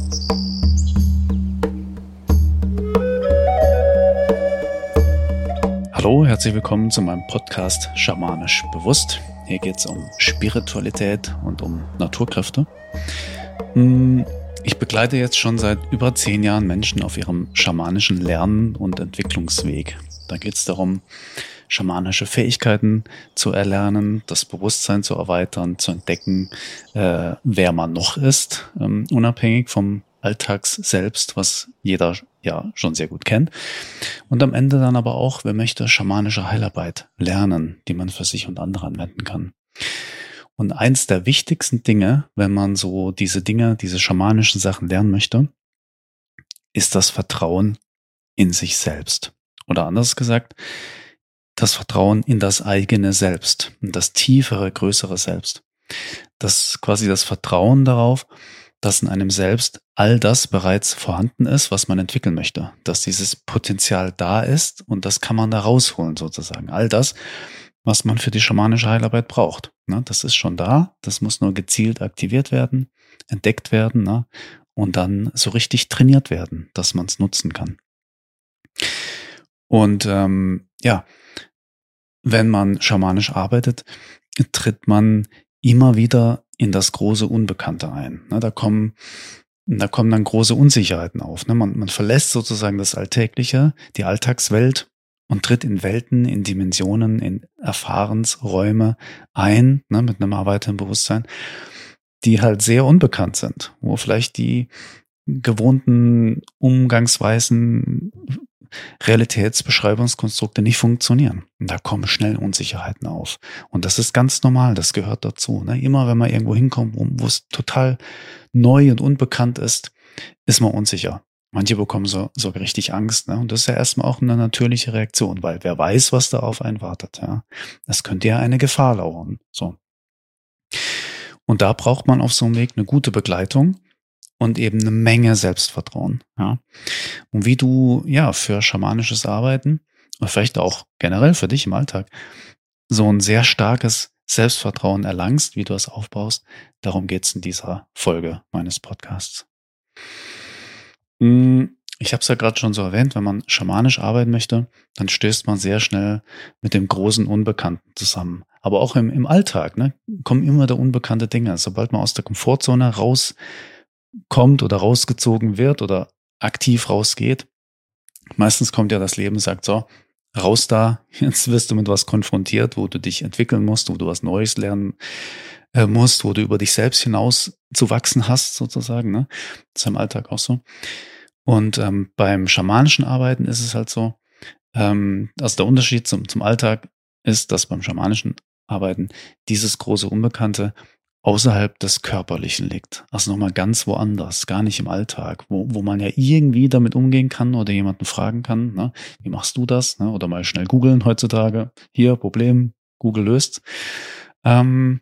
Hallo, herzlich willkommen zu meinem Podcast Schamanisch Bewusst. Hier geht es um Spiritualität und um Naturkräfte. Ich begleite jetzt schon seit über 10 Jahren Menschen auf ihrem schamanischen Lern- und Entwicklungsweg. Da geht es darum, schamanische Fähigkeiten zu erlernen, das Bewusstsein zu erweitern, zu entdecken, wer man noch ist, unabhängig vom Alltags selbst, was jeder ja schon sehr gut kennt. Und am Ende dann aber auch, wer möchte, schamanische Heilarbeit lernen, die man für sich und andere anwenden kann. Und eins der wichtigsten Dinge, wenn man so diese schamanischen Sachen lernen möchte, ist das Vertrauen in sich selbst. Oder anders gesagt, das Vertrauen in das eigene Selbst, in das tiefere, größere Selbst. Das quasi das Vertrauen darauf, dass in einem selbst all das bereits vorhanden ist, was man entwickeln möchte. Dass dieses Potenzial da ist und das kann man da rausholen sozusagen. All das, was man für die schamanische Heilarbeit braucht. Das ist schon da, das muss nur gezielt aktiviert werden, entdeckt werden und dann so richtig trainiert werden, dass man es nutzen kann. Und wenn man schamanisch arbeitet, tritt man immer wieder in das große Unbekannte ein. Da kommen dann große Unsicherheiten auf. Man verlässt sozusagen das Alltägliche, die Alltagswelt und tritt in Welten, in Dimensionen, in Erfahrensräume ein, mit einem erweiterten Bewusstsein, die halt sehr unbekannt sind, wo vielleicht die gewohnten Umgangsweisen, Realitätsbeschreibungskonstrukte nicht funktionieren. Und da kommen schnell Unsicherheiten auf. Und das ist ganz normal, das gehört dazu. Immer wenn man irgendwo hinkommt, wo es total neu und unbekannt ist man unsicher. Manche bekommen sogar richtig Angst. Und das ist ja erstmal auch eine natürliche Reaktion, weil wer weiß, was da auf einen wartet. Das könnte ja eine Gefahr lauern. So. Und da braucht man auf so einem Weg eine gute Begleitung und eben eine Menge Selbstvertrauen. Und wie du für schamanisches Arbeiten oder vielleicht auch generell für dich im Alltag so ein sehr starkes Selbstvertrauen erlangst, wie du es aufbaust, darum geht's in dieser Folge meines Podcasts. Ich habe es ja gerade schon so erwähnt, wenn man schamanisch arbeiten möchte, dann stößt man sehr schnell mit dem großen Unbekannten zusammen. Aber auch im Alltag kommen immer da unbekannte Dinge. Sobald man aus der Komfortzone rauskommt oder rausgezogen wird oder aktiv rausgeht, meistens kommt ja das Leben und sagt so, raus da, jetzt wirst du mit was konfrontiert, wo du dich entwickeln musst, wo du was Neues lernen musst, wo du über dich selbst hinaus zu wachsen hast sozusagen. Das ist im Alltag auch so. Und beim schamanischen Arbeiten ist es halt so, also der Unterschied zum Alltag ist, dass beim schamanischen Arbeiten dieses große Unbekannte außerhalb des Körperlichen liegt. Also nochmal ganz woanders, gar nicht im Alltag, wo man ja irgendwie damit umgehen kann oder jemanden fragen kann, wie machst du das? Oder mal schnell googeln heutzutage. Hier, Problem, Google löst. Und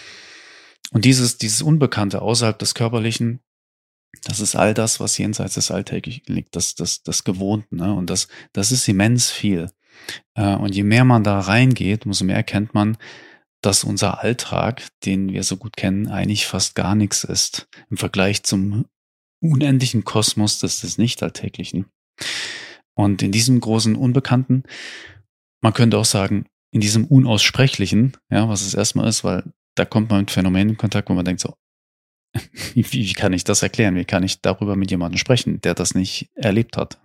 dieses Unbekannte außerhalb des Körperlichen, das ist all das, was jenseits des Alltäglichen liegt, das Gewohnten. Und das ist immens viel. Und je mehr man da reingeht, umso mehr erkennt man, dass unser Alltag, den wir so gut kennen, eigentlich fast gar nichts ist im Vergleich zum unendlichen Kosmos des Nicht-Alltäglichen. Und in diesem großen Unbekannten, man könnte auch sagen, in diesem Unaussprechlichen, was es erstmal ist, weil da kommt man mit Phänomenen in Kontakt, wo man denkt so, wie kann ich das erklären? Wie kann ich darüber mit jemandem sprechen, der das nicht erlebt hat?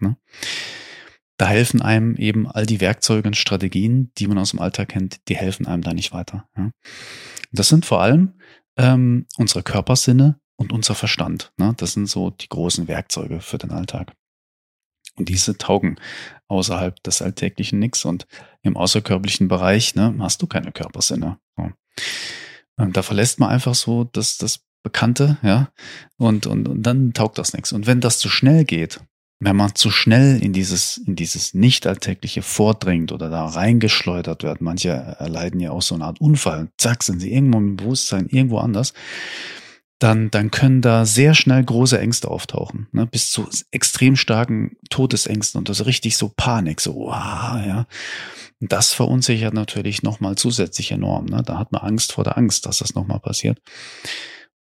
Da helfen einem eben all die Werkzeuge und Strategien, die man aus dem Alltag kennt, die helfen einem da nicht weiter. Das sind vor allem unsere Körpersinne und unser Verstand. Das sind so die großen Werkzeuge für den Alltag. Und diese taugen außerhalb des Alltäglichen nichts. Und im außerkörperlichen Bereich hast du keine Körpersinne. So. Da verlässt man einfach so das Bekannte, und dann taugt das nichts. Und wenn das zu schnell geht, wenn man zu schnell in dieses Nicht-Alltägliche vordringt oder da reingeschleudert wird, manche erleiden ja auch so eine Art Unfall, und zack, sind sie irgendwo im Bewusstsein, irgendwo anders, dann können da sehr schnell große Ängste auftauchen, bis zu extrem starken Todesängsten und das richtig so Panik, so, wow, Und das verunsichert natürlich nochmal zusätzlich enorm, Da hat man Angst vor der Angst, dass das nochmal passiert.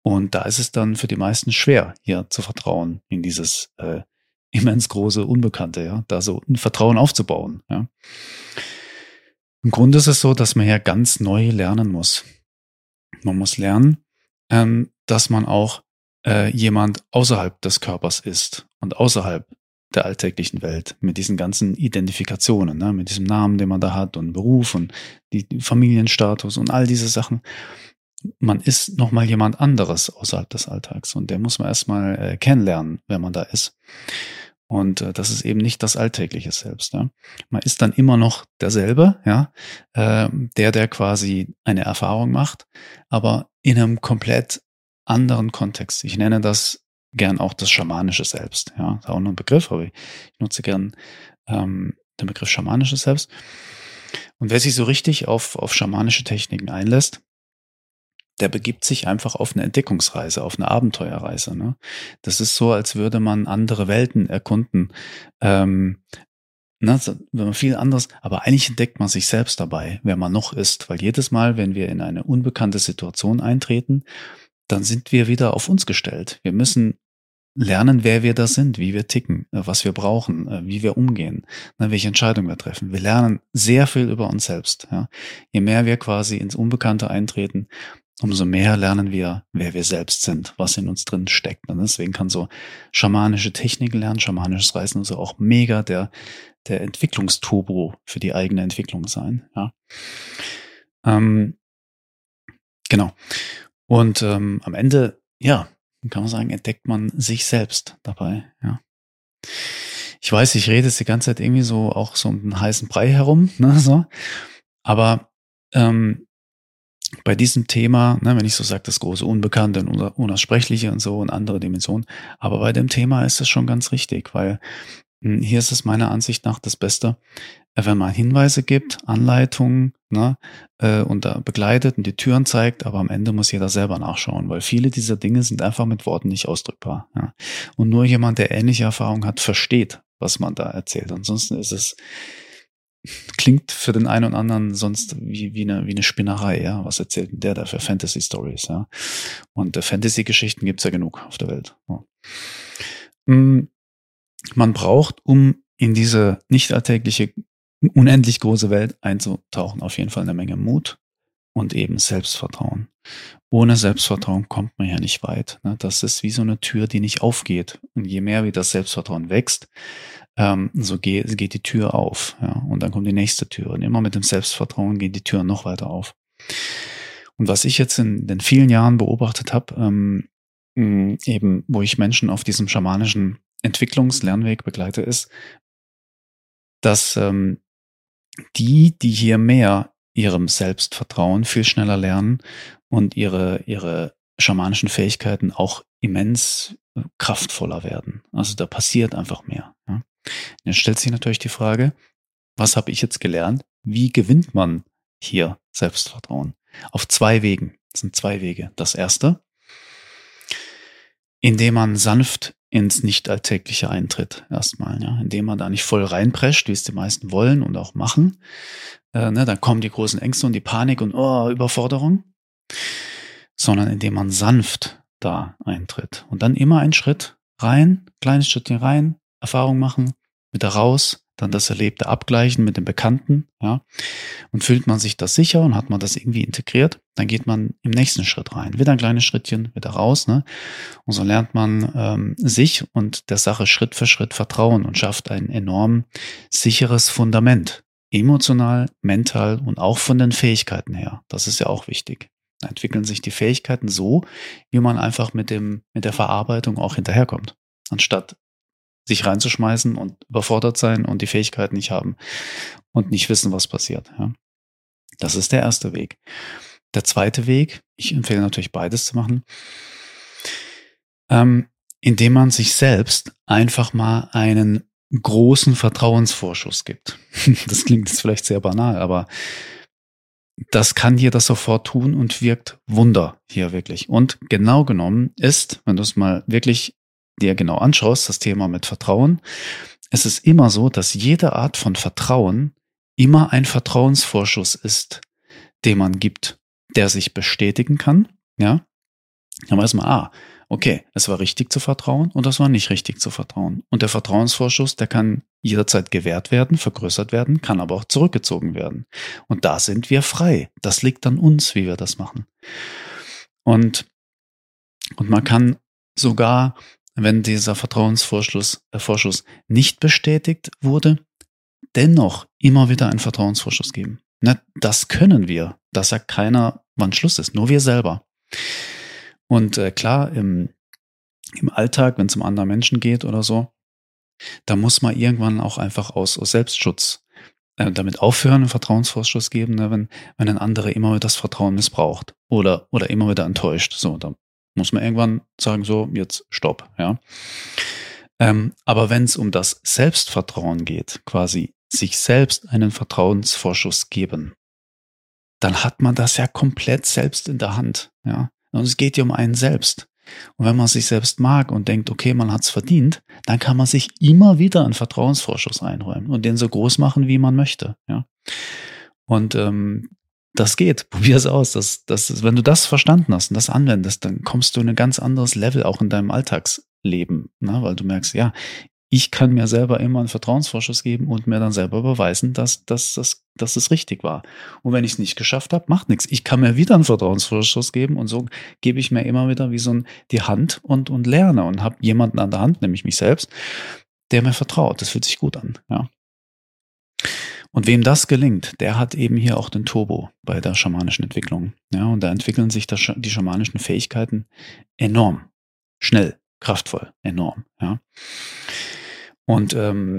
Und da ist es dann für die meisten schwer, hier zu vertrauen in dieses immens große Unbekannte, ja, da so ein Vertrauen aufzubauen. Ja. Im Grunde ist es so, dass man ja ganz neu lernen muss. Man muss lernen, dass man auch jemand außerhalb des Körpers ist und außerhalb der alltäglichen Welt mit diesen ganzen Identifikationen, ne, mit diesem Namen, den man da hat und Beruf und die Familienstatus und all diese Sachen. Man ist nochmal jemand anderes außerhalb des Alltags und der muss man erstmal kennenlernen, wenn man da ist. Und das ist eben nicht das alltägliche Selbst. Ja. Man ist dann immer noch derselbe, ja, der quasi eine Erfahrung macht, aber in einem komplett anderen Kontext. Ich nenne das gern auch das schamanische Selbst. Ja, ist auch nur ein Begriff, aber ich nutze gern den Begriff schamanisches Selbst. Und wer sich so richtig auf schamanische Techniken einlässt, der begibt sich einfach auf eine Entdeckungsreise, auf eine Abenteuerreise. Ne? Das ist so, als würde man andere Welten erkunden. Wenn man viel anderes, aber eigentlich entdeckt man sich selbst dabei, wer man noch ist. Weil jedes Mal, wenn wir in eine unbekannte Situation eintreten, dann sind wir wieder auf uns gestellt. Wir müssen lernen, wer wir da sind, wie wir ticken, was wir brauchen, wie wir umgehen, welche Entscheidungen wir treffen. Wir lernen sehr viel über uns selbst. Ja. Je mehr wir quasi ins Unbekannte eintreten, umso mehr lernen wir, wer wir selbst sind, was in uns drin steckt. Und deswegen kann so schamanische Techniken lernen, schamanisches Reisen und so auch mega der Entwicklungsturbo für die eigene Entwicklung sein. Ja. Genau. Und am Ende, ja, kann man sagen, entdeckt man sich selbst dabei. Ja. Ich weiß, ich rede jetzt die ganze Zeit irgendwie so auch so um den heißen Brei herum, ne, so. Aber bei diesem Thema, ne, wenn ich so sage, das große Unbekannte und Unaussprechliche und so und andere Dimensionen, aber bei dem Thema ist es schon ganz richtig, weil hier ist es meiner Ansicht nach das Beste, wenn man Hinweise gibt, Anleitungen, ne, und da begleitet und die Türen zeigt, aber am Ende muss jeder selber nachschauen, weil viele dieser Dinge sind einfach mit Worten nicht ausdrückbar. Ja. Und nur jemand, der ähnliche Erfahrungen hat, versteht, was man da erzählt. Ansonsten klingt für den einen und anderen sonst wie eine Spinnerei, ja. Was erzählt denn der da für Fantasy-Stories, ja? Und Fantasy-Geschichten gibt's ja genug auf der Welt. Ja. Man braucht, um in diese nicht alltägliche, unendlich große Welt einzutauchen, auf jeden Fall eine Menge Mut und eben Selbstvertrauen. Ohne Selbstvertrauen kommt man ja nicht weit. Ne? Das ist wie so eine Tür, die nicht aufgeht. Und je mehr wie das Selbstvertrauen wächst, so geht die Tür auf. Ja? Und dann kommt die nächste Tür. Und immer mit dem Selbstvertrauen gehen die Türen noch weiter auf. Und was ich jetzt in den vielen Jahren beobachtet habe, eben wo ich Menschen auf diesem schamanischen Entwicklungslernweg begleite, ist, dass die hier mehr ihrem Selbstvertrauen viel schneller lernen und ihre schamanischen Fähigkeiten auch immens kraftvoller werden. Also da passiert einfach mehr. Ja. Jetzt stellt sich natürlich die Frage, was habe ich jetzt gelernt? Wie gewinnt man hier Selbstvertrauen? Auf 2 Wegen. Das sind 2 Wege. Das erste, indem man sanft ins Nicht-Alltägliche eintritt, erstmal, ja, indem man da nicht voll reinprescht, wie es die meisten wollen und auch machen. Dann kommen die großen Ängste und die Panik und Überforderung, sondern indem man sanft da eintritt und dann immer einen Schritt rein, kleines Schrittchen rein, Erfahrung machen, wieder raus, dann das Erlebte abgleichen mit dem Bekannten, ja, und fühlt man sich das sicher und hat man das irgendwie integriert, dann geht man im nächsten Schritt rein, wieder ein kleines Schrittchen, wieder raus, ne, und so lernt man sich und der Sache Schritt für Schritt vertrauen und schafft ein enorm sicheres Fundament, emotional, mental und auch von den Fähigkeiten her, das ist ja auch wichtig. Da entwickeln sich die Fähigkeiten so, wie man einfach mit der Verarbeitung auch hinterherkommt, anstatt sich reinzuschmeißen und überfordert sein und die Fähigkeiten nicht haben und nicht wissen, was passiert. Ja. Das ist der erste Weg. Der zweite Weg, ich empfehle natürlich beides zu machen, indem man sich selbst einfach mal einen großen Vertrauensvorschuss gibt. Das klingt jetzt vielleicht sehr banal, aber das kann jeder sofort tun und wirkt Wunder hier wirklich. Und genau genommen ist, wenn du es mal wirklich dir genau anschaust, das Thema mit Vertrauen, es ist immer so, dass jede Art von Vertrauen immer ein Vertrauensvorschuss ist, den man gibt, der sich bestätigen kann, ja, Dann weiß man, okay, es war richtig zu vertrauen und das war nicht richtig zu vertrauen. Und der Vertrauensvorschuss, der kann jederzeit gewährt werden, vergrößert werden, kann aber auch zurückgezogen werden. Und da sind wir frei. Das liegt an uns, wie wir das machen. Und man kann sogar, wenn dieser Vertrauensvorschuss nicht bestätigt wurde, dennoch immer wieder einen Vertrauensvorschuss geben. Das können wir. Das sagt keiner, wann Schluss ist. Nur wir selber. Und klar, im Alltag, wenn es um andere Menschen geht oder so, da muss man irgendwann auch einfach aus Selbstschutz damit aufhören, einen Vertrauensvorschuss geben, ne, wenn ein anderer immer wieder das Vertrauen missbraucht oder immer wieder enttäuscht. So, da muss man irgendwann sagen, so, jetzt stopp, ja. Aber wenn es um das Selbstvertrauen geht, quasi sich selbst einen Vertrauensvorschuss geben, dann hat man das ja komplett selbst in der Hand, ja. Und es geht ja um einen selbst. Und wenn man sich selbst mag und denkt, okay, man hat's verdient, dann kann man sich immer wieder einen Vertrauensvorschuss einräumen und den so groß machen, wie man möchte, ja. Und das geht. Probier es aus. Wenn du das verstanden hast und das anwendest, dann kommst du in ein ganz anderes Level auch in deinem Alltagsleben, ne? Weil du merkst, ja, ich kann mir selber immer einen Vertrauensvorschuss geben und mir dann selber beweisen, dass es richtig war. Und wenn ich es nicht geschafft habe, macht nichts. Ich kann mir wieder einen Vertrauensvorschuss geben und so gebe ich mir immer wieder wie so die Hand und lerne und habe jemanden an der Hand, nämlich mich selbst, der mir vertraut. Das fühlt sich gut an, ja. Und wem das gelingt, der hat eben hier auch den Turbo bei der schamanischen Entwicklung. Ja, und da entwickeln sich die schamanischen Fähigkeiten enorm, schnell, kraftvoll, enorm, ja. Und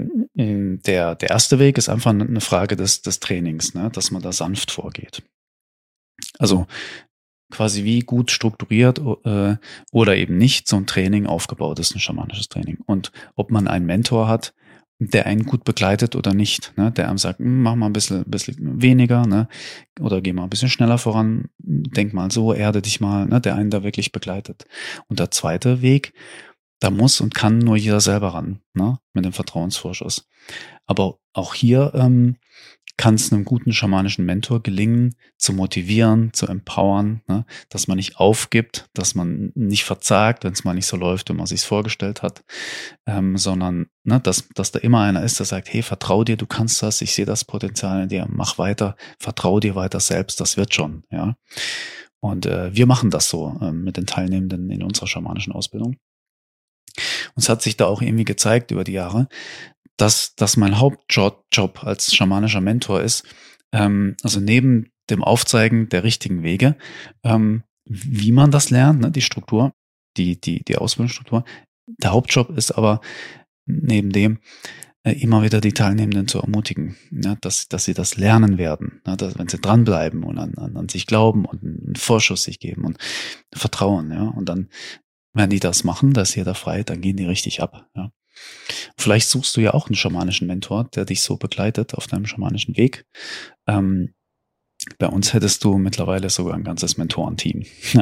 der erste Weg ist einfach eine Frage des Trainings, ne, dass man da sanft vorgeht. Also quasi wie gut strukturiert oder eben nicht so ein Training aufgebaut ist, ein schamanisches Training. Und ob man einen Mentor hat, der einen gut begleitet oder nicht, ne, der einem sagt, mach mal ein bisschen weniger, ne, oder geh mal ein bisschen schneller voran, denk mal so, erde dich mal, ne, der einen da wirklich begleitet. Und der zweite Weg, da muss und kann nur jeder selber ran, ne, mit dem Vertrauensvorschuss. Aber auch hier kann es einem guten schamanischen Mentor gelingen, zu motivieren, zu empowern, ne, dass man nicht aufgibt, dass man nicht verzagt, wenn es mal nicht so läuft, wie man sich vorgestellt hat, sondern ne, dass da immer einer ist, der sagt, hey, vertrau dir, du kannst das, ich sehe das Potenzial in dir, mach weiter, vertrau dir weiter selbst, das wird schon, ja. Und wir machen das so mit den Teilnehmenden in unserer schamanischen Ausbildung. Und es hat sich da auch irgendwie gezeigt über die Jahre, dass mein Hauptjob als schamanischer Mentor ist, also neben dem Aufzeigen der richtigen Wege, wie man das lernt, ne, die Struktur, die Ausbildungsstruktur. Der Hauptjob ist aber neben dem immer wieder die Teilnehmenden zu ermutigen, ne, dass sie das lernen werden, ne, dass, wenn sie dranbleiben und an sich glauben und einen Vorschuss sich geben und vertrauen, ja, und dann, wenn die das machen, da ist jeder frei, dann gehen die richtig ab, ja. Vielleicht suchst du ja auch einen schamanischen Mentor, der dich so begleitet auf deinem schamanischen Weg. Bei uns hättest du mittlerweile sogar ein ganzes Mentorenteam.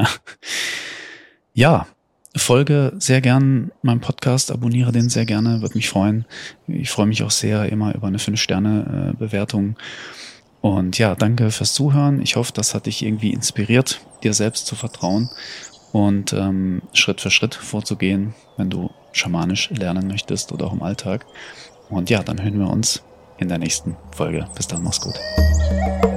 Ja, folge sehr gern meinem Podcast, abonniere den sehr gerne, würde mich freuen. Ich freue mich auch sehr immer über eine 5-Sterne-Bewertung. Und ja, danke fürs Zuhören. Ich hoffe, das hat dich irgendwie inspiriert, dir selbst zu vertrauen und Schritt für Schritt vorzugehen, wenn du schamanisch lernen möchtest oder auch im Alltag. Und ja, dann hören wir uns in der nächsten Folge. Bis dann, mach's gut.